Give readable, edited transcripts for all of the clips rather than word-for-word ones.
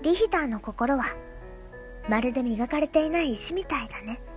リヒターの心はまるで磨かれていない石みたいだね。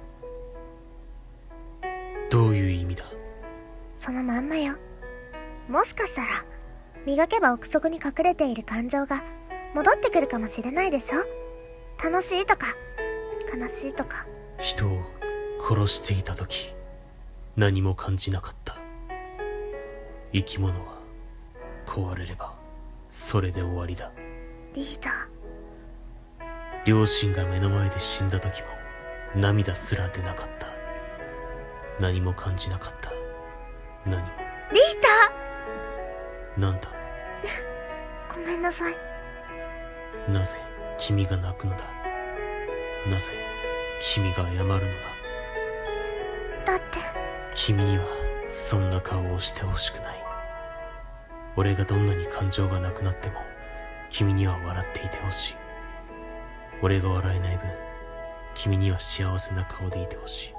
どういう意味だ？ そのまんまよ。もしかしたら磨けば奥底に隠れている感情が戻ってくるかもしれないでしょ。楽しいとか悲しいとか。 人を殺していた時何も感じなかった。生き物は壊れればそれで終わりだ。 リヒター、 両親が目の前で死んだ時も涙すら出なかった。何も感じなかった。何も。 リヒタなんだ？ ーごめんなさい。 なぜ君が泣くのだ？なぜ君が謝るのだ？ だって君にはそんな顔をしてほしくない。俺がどんなに感情がなくなっても君には笑っていてほしい。俺が笑えない分君には幸せな顔でいてほしい。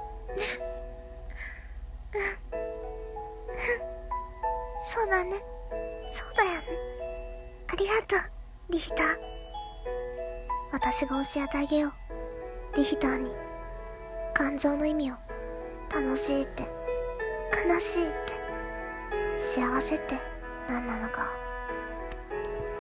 そうだね。そうだよね。ありがとう、リヒター。私が教えてあげよう。リヒターに感情の意味を。楽しいって、悲しいって、幸せって何なのか